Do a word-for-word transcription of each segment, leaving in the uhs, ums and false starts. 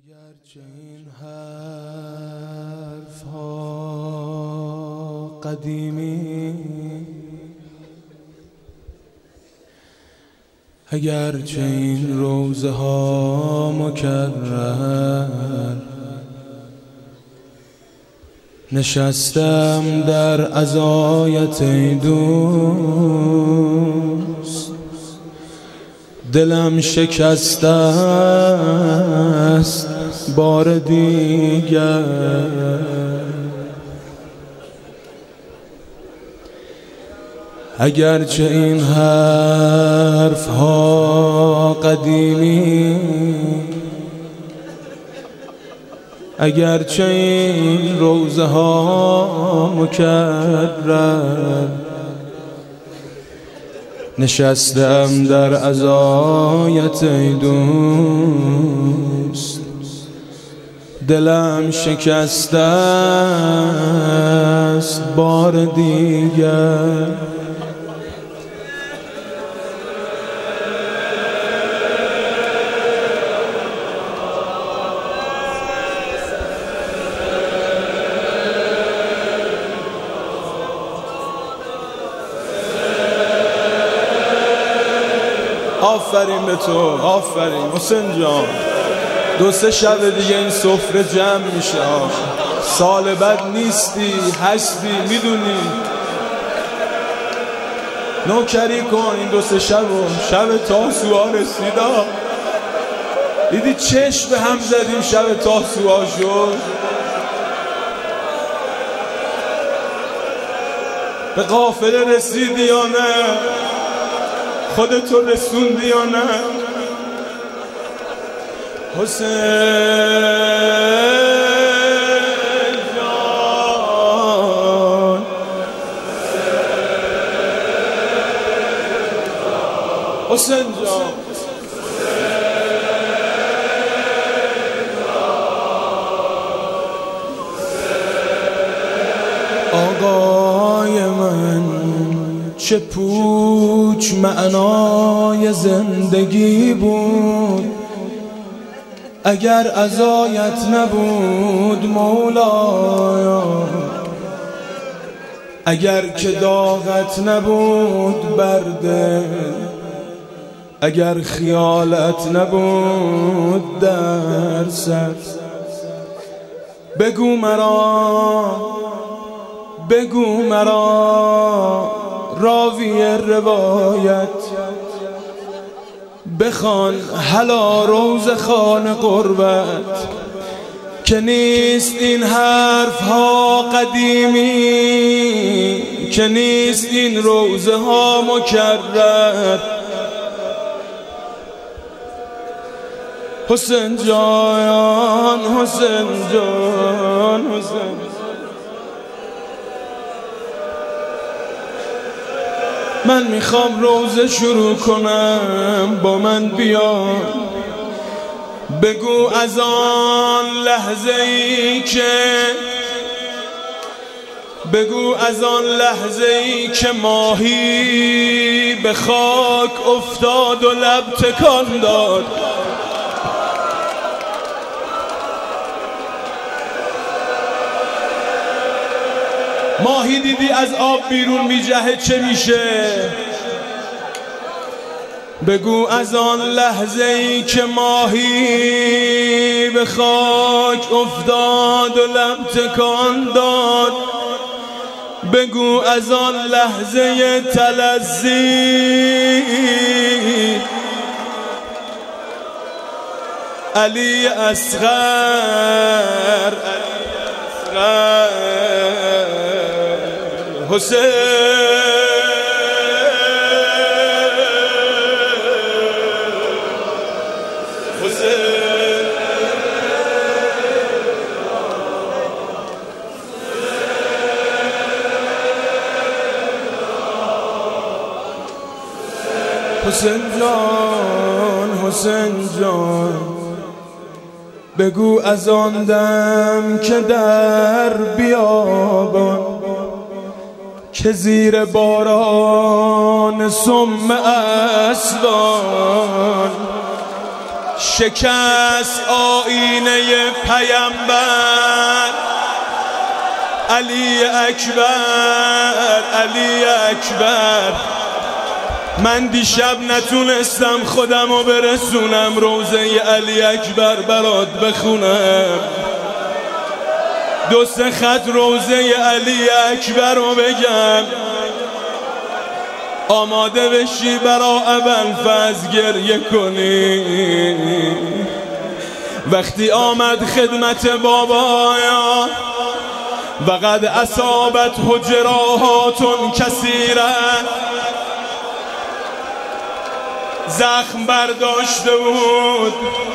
اگرچه این حرف ها قدیمی، اگرچه این روزه ها مکرر، نشستم در عزایت ای دوست، دلم شکسته است بار دیگر. اگرچه این حرف ها قدیمی، اگرچه این روزه ها مکرر، نشستم در عزایت ای دوست، دلم شکسته است بار دیگر. آفرین به تو، آفرین حسین جان. دو سه شب دیگه این سفره جمع میشه. سال بعد نیستی، هستی، میدونی. نوکری کن این دو سه شب و شب تاسوعا رسیدا. دیدی چشم به هم زدیم شب تاسوعا شد. به قافله رسیدی یا نه؟ خودتو رسوندی یا نه؟ حسین جان، حسین جان، آقای من چه پوچ معنای زندگی بود اگر عزایت نبود مولایا، اگر که داغت نبود برده، اگر خیالت نبود در سر. بگو مرا، بگو مرا راوی روایت، بخوان هلا روز خانه قربت، که نیست این حرف ها قدیمی، که نیست این روزه ها مکرر. حسین جان، حسین جان، حسین. من میخوام روزه شروع کنم، با من بیا. بگو از آن لحظه ای که، بگو از آن لحظه ای که ماهی به خاک افتاد و لب تکان داد. ماهی دیدی از آب بیرون میجهه چه میشه؟ بگو از آن لحظه ای که ماهی به خاک افتاد و لب تکان داد. بگو از آن لحظه تلذی علی اصغر، حسین حسین حسین جان، حسین جان. بگو از آن دم که در بیابان، که زیر باران سم اسوان شکست آینه پیامبر علی اکبر علی اکبر. من دیشب نتونستم خودم رو برسونم روضه علی اکبر برات بخونم، دو سه خط روضه علی اکبر رو بگم، آماده بشی برا ابوالفضل گریه کنی. وقتی آمد خدمت بابایا و قد اصابت جراحات کثیره، زخم برداشته بود،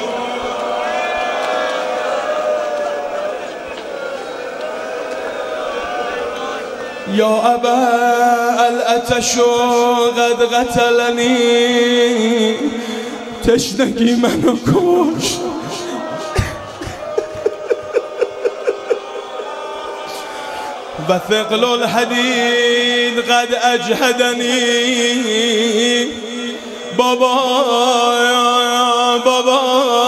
یا ابا العطش قد قتلنی، تشنگی منو کش. و ثقل الحدید قد اجهدنی. بابا بابا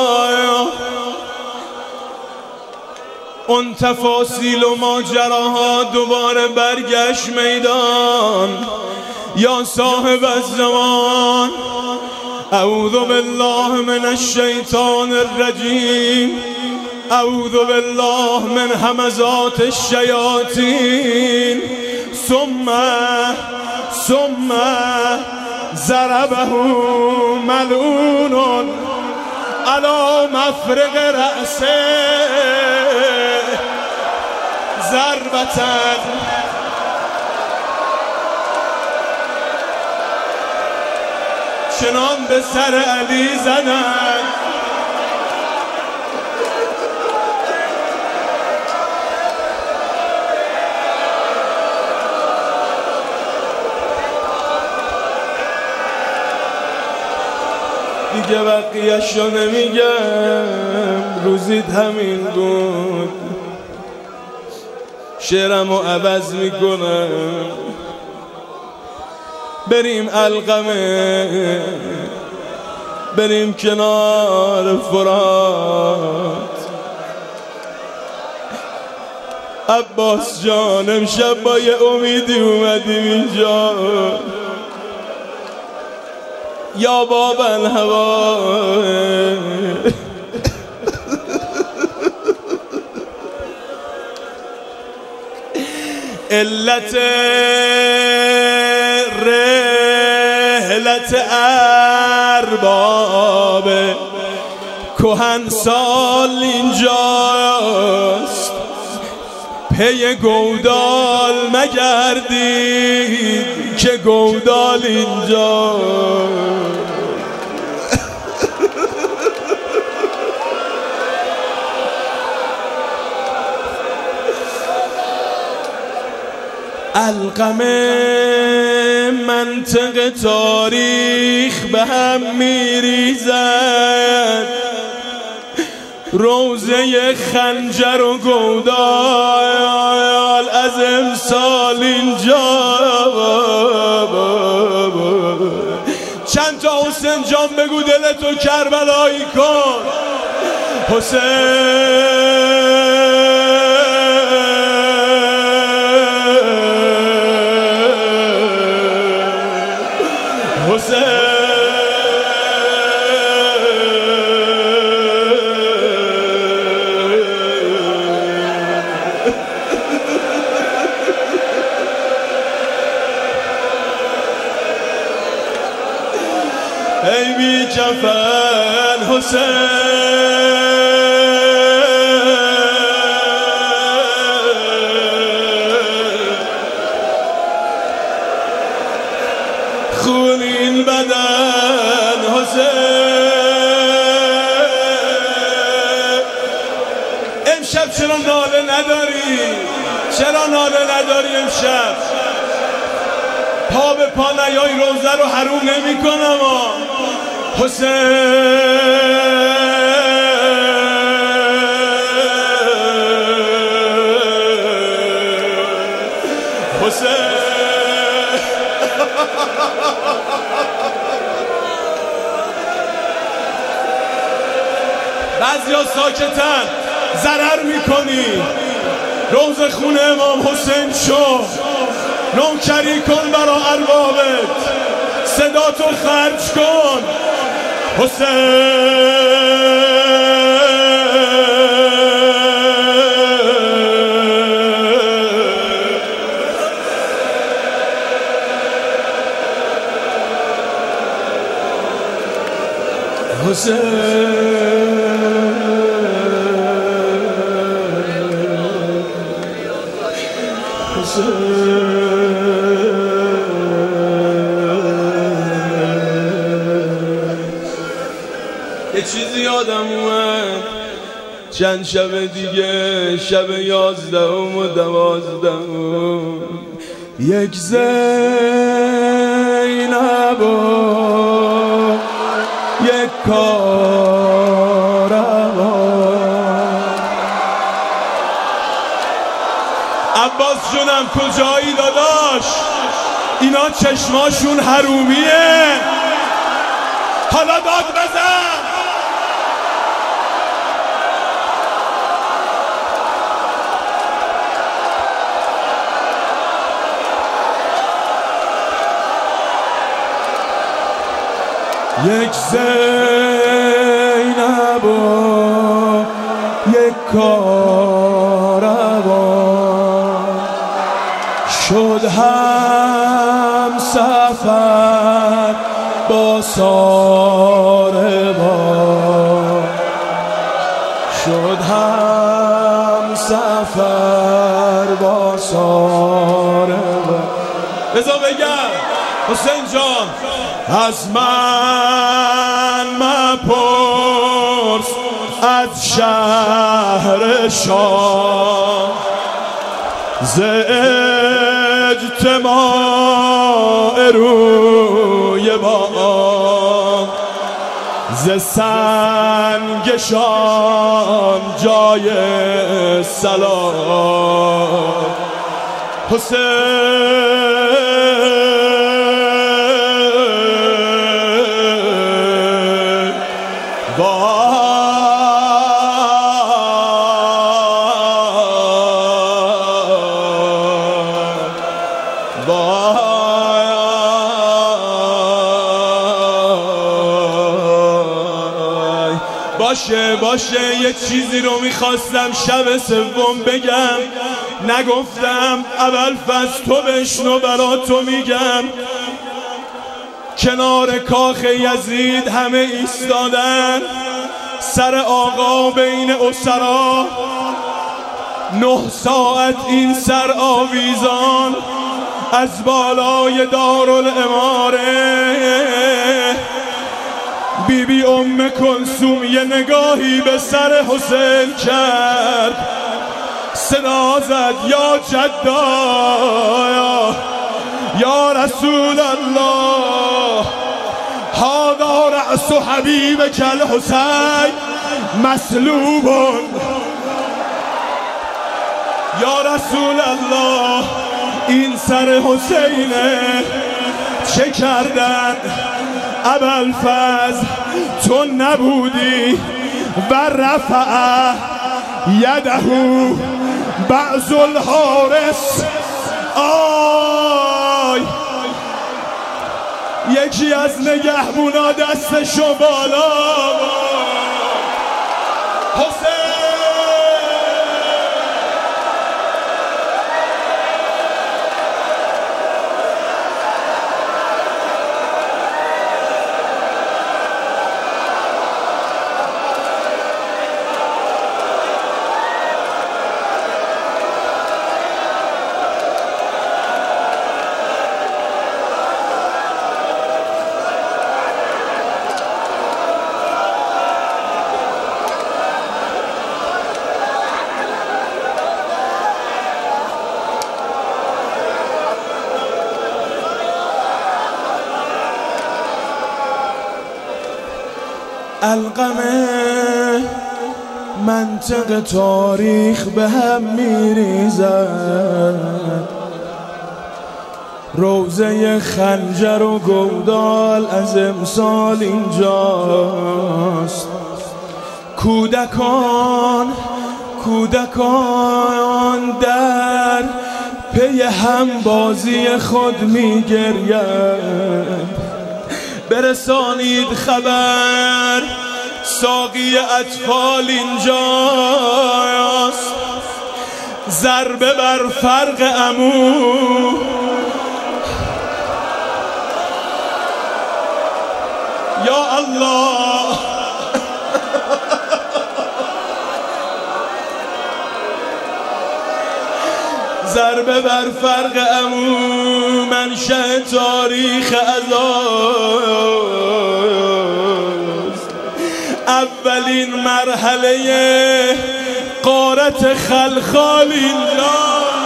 اون تفاصیل و ماجراها دوباره برگشت میدان. یا صاحب الزمان اعوذ بالله من الشیطان الرجیم، اعوذ بالله من همزات الشیاطین. ثم ثم ضربه ملعون علی مفرق رأسه ضربة. چنان به سر علی زدن دیگه بقیه‌ش رو نمیگم، روزید همین بود. شعرم رو عوض میکنم، بریم علقمه، بریم کنار فرات. عباس جان امشب با یه امیدی اومدیم اینجا، یا باب الهوا. علت رحلت ارباب کهن سال اینجاست، پی گودال مگردید که گودال اینجا. علقمه منطق تاریخ به هم میریزد، روزه خنجر و گودال از امسال اینجا. چند تا حسین جان بگو دلتو کربلایی کن. حسین ای بی کفن حسین، خونین بدن حسین. امشب چرا ناله نداری؟ چرا ناله نداری امشب؟ پا به پا نیای روزه رو حروم نمی کنم. حسین حسین بعضیا ساکتن ضرر میکنی. روز خون امام حسین شو، نوکری کن برا اربابت، صدا تو خرج کن. حسین یه چیزی یادم اومد چند شب دیگه، شب یازدهم و دوازدهم، یک زینب و یک کاروان. عباس جونم کجایی داداش؟ اینا چشماشون حرومیه، حالا داد بزن. یک زینب و یک کاروان، شد هم سفر با ساربان، شد هم سفر با ساربان. بذار بگم حسین جان، از من مپرس از شهر شام، ز اجتماع روی بام، ز سنگشان جای سلام. حسین باشه باشه یه چیزی رو میخواستم شب سوم بگم، نگفتم. اول فصل تو بشنو، برا تو میگم. کنار کاخ یزید همه ایستادن، سر آقا بین اسرا، نه ساعت این سر آویزان از بالای دارالاماره. بی بی ام کلثوم یه نگاهی به سر حسین کرد، صدا زد یا جدا یا, یا رسول الله، هذا رأس حبیبک الحسین مسلوب. یا رسول الله، این سر حسینه، چه کردن؟ ابوالفضل تو نبودی و رفع یده بعض الحارس. آی یکی از نگهبونا دستشو بالا. حسین القمه منطق تاریخ به هم میریزد، روزه خنجر و گودال از امسال اینجاست. کودکان کودکان در پی هم بازی خود می گرید. برسانید خبر ساقی اطفال اینجاست، ضربه بر فرق عمو. یا الله ضربه بر فرق عمو، منشأ تاریخ عزاست. اولین مرحله غارت خلخال اینجا.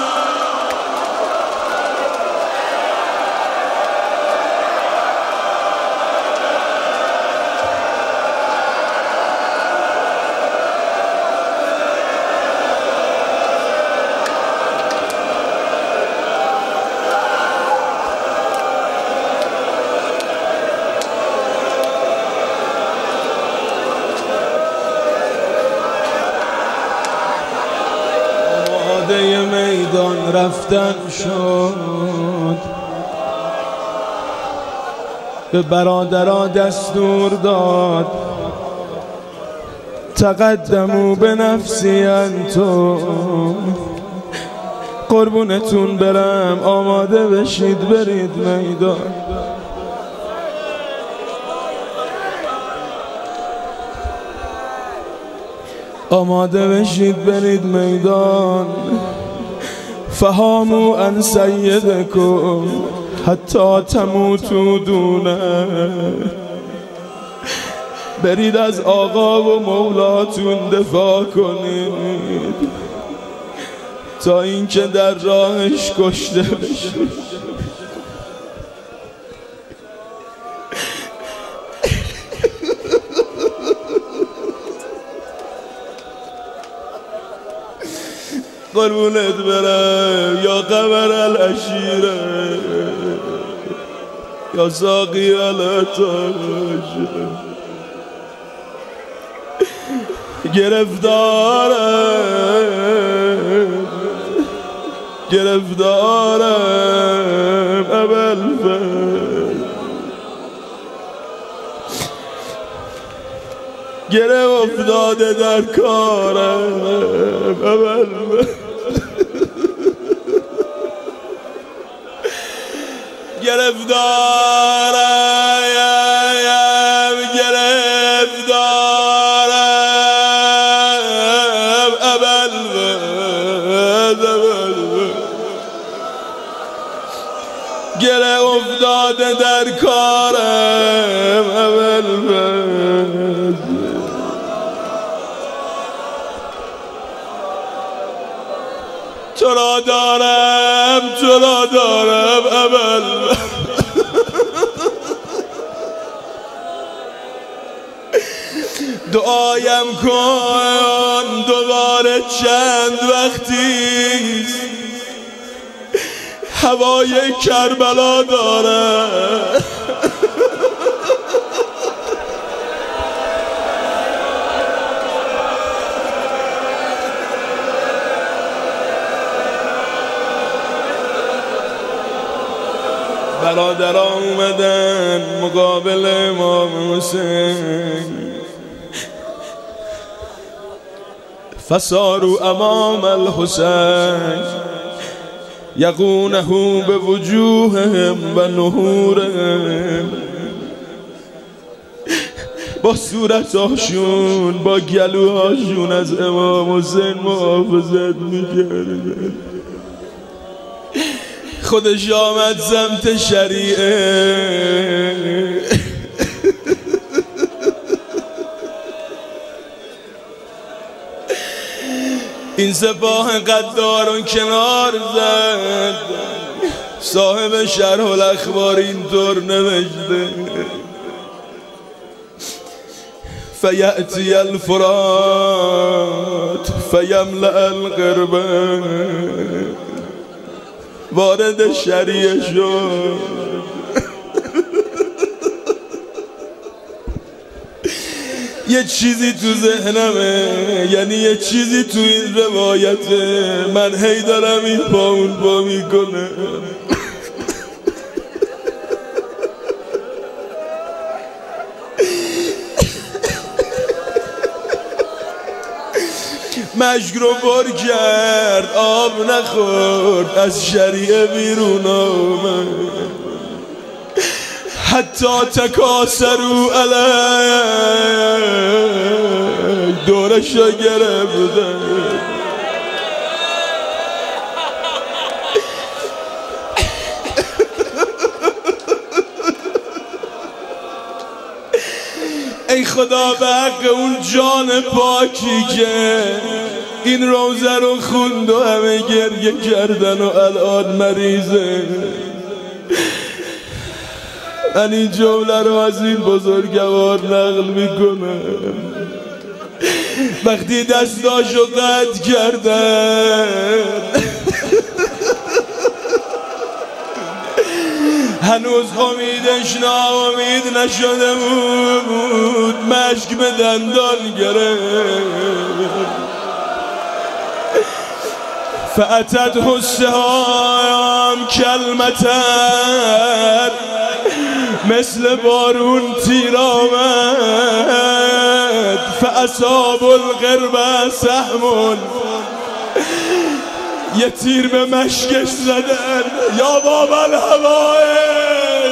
میدان رفتن شد، به برادرها دستور داد تقدموا به نفسی انتم. قربونتون برم، آماده بشید برید میدان. آماده بشید برید میدان. فهاموا عن سیدکم حتی تموتوا دونه. برید از آقا و مولاتون دفاع کنید تا اینکه در راهش کشته بشید. قربونت برم یا قمر العشیره یا ساقی الاتاش. گرفتارم گرفتارم ابوالفضل، گره افتاده در کارم ابوالفضل. گرفتارم گرفتارم ابوالفضل، گره افتاده در کارم ابوالفضل. تو را دارم تو را دارم ابوالفضل. دعایم کن دوباره چند وقتیست هوای کربلا دارم. برادرها اومدن مقابل امام حسین، فصاروا امام الحسین یقونه بوجوههم و نحورهم. با صورتاشون با گلوهاشون از امام حسین محافظت میکردن. خودش آمد سمت شریعه، این سپاه قدارون کنار زد. صاحب شرح الاخبار اینطور نوشته: فیأتی الفرات فیملأ القربة. وارد شریعه شد، یه چیزی تو ذهنمه، یعنی یه چیزی تو این روایته، من هی دارم این پا اون پا میکنه. مشک رو پر کرد آب نخورد، از شریعه بیرون آمد، حتی تکاسرو علی دورشو گرفته. ای خدا به حق اون جان پاکی که این روزه رو خوند و همه گریه کردن و الان مریضه، من این جمله رو از این بزرگوار نقل میکنم. وقتی دستاشو قطع کردن هنوز امیدش ناامید نشده بود، مشک به دندان گرفت. فأتت السهام کلمتن، مثل بارون تیر آمد. فاصاب القرب سهم، یه تیر به مشکش زدن. یا بابا الهوائل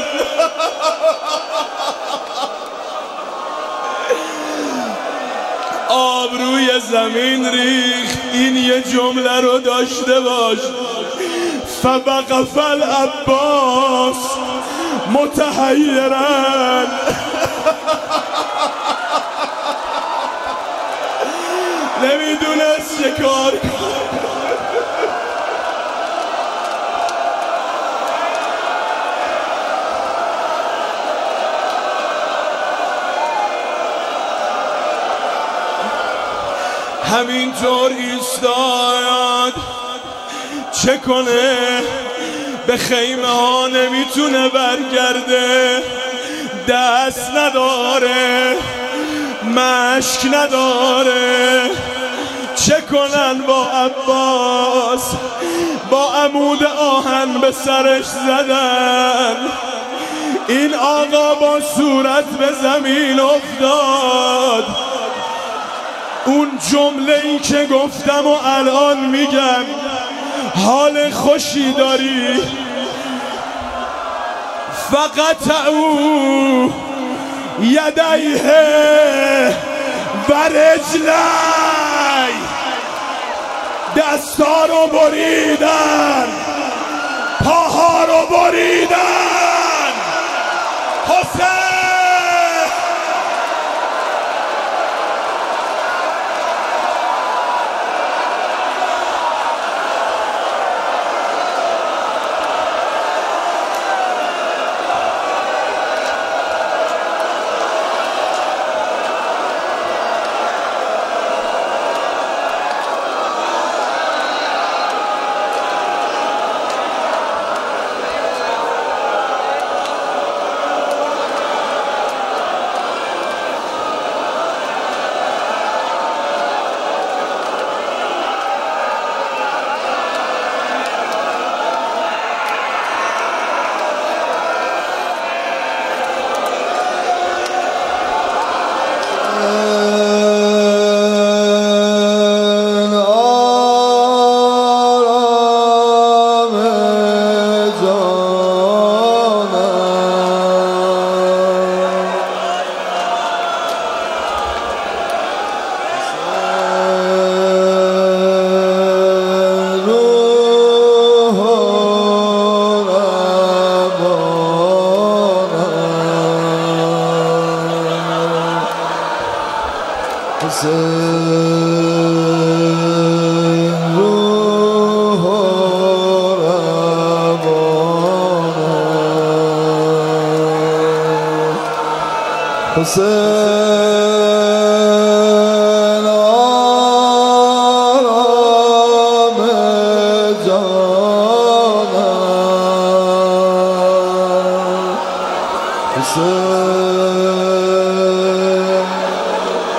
آب روی زمین ریخت. این یه جمله رو داشته باش: فوقف العباس متحیرا. نمیدونست چه کار کنه. همینطور ایستاد، چه کنه؟ به خیمه ها نمیتونه برگرده، دست نداره، مشک نداره. چه کنن با عباس؟ با عمود آهن به سرش زدن. این آقا با صورت به زمین افتاد. اون جمله ای که گفتم و الان میگم، حال خوشی داری؟ فقط او یدیه و رجلی، دستا رو بریدن، پاها رو بریدن. حسین حسین آرام جانم، حسین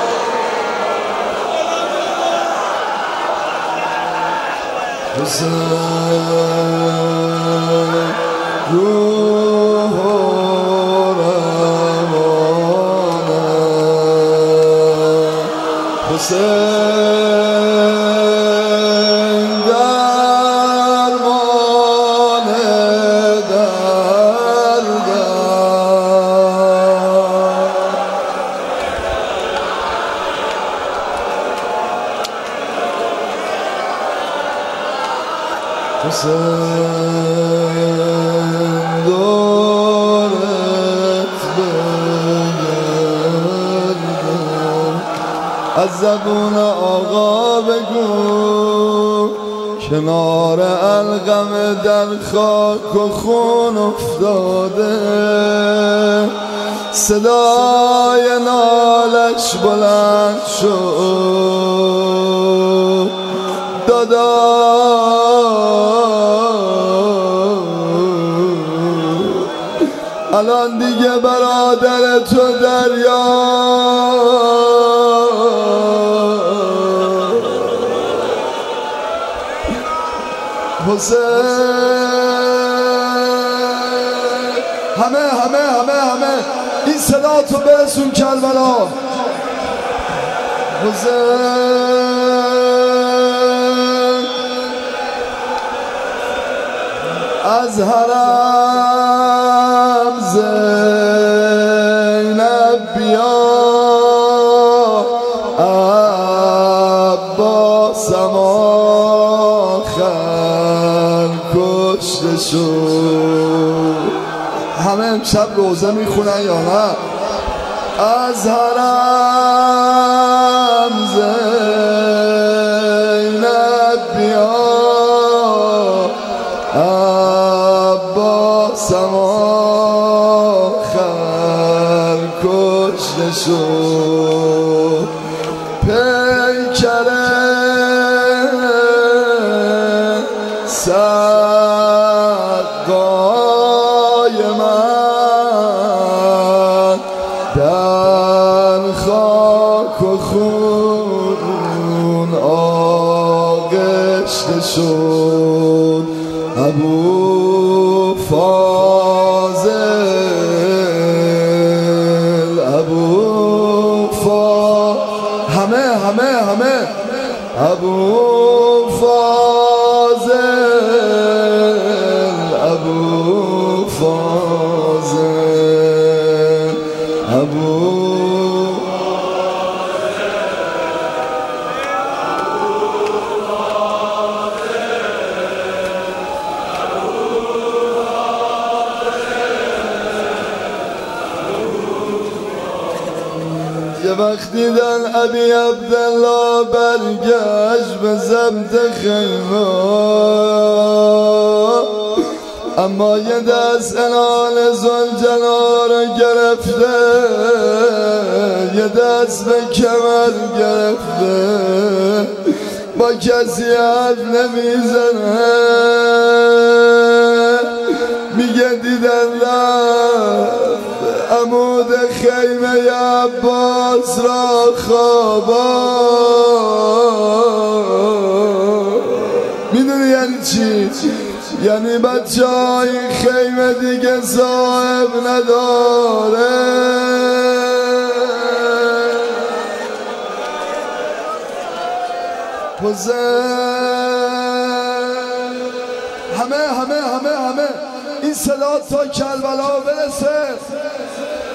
حسین روح و روانه حسین درمان دردم حسین دورت بگردم از زبون آقا بگو کنار القم در خاک و خون افتاده صدای نالش بلند شد دادا الان دیگه برادر تو دریا حسین همه همه همه همه این صدا تو برسون کربلا حسین از حرم زینب بیا عباسم آخر کشته شد همه امشب روزه میخونن یا نه از حرم زینب بیا عباسم آخر کشته شد پیکره سقای من در خاک و خون آغشته شد ابو فاضل ابو فا همه همه همه ابو فاضل ابو فاضل ابو یه وقت دیدن ابی عبدالله برگشت به ضبط خیمه اما یه دست انال زلجلا رو گرفته یه دست به کمر گرفته با کسی حرف نمیزنه میگه دیدن رفت عمود خیمه عباس را خوابا میدونی یعنی چی؟ یعنی بچه های خیمه دیگه صاحب نداره حسین همه همه همه همه این صدا تا کربلا برسه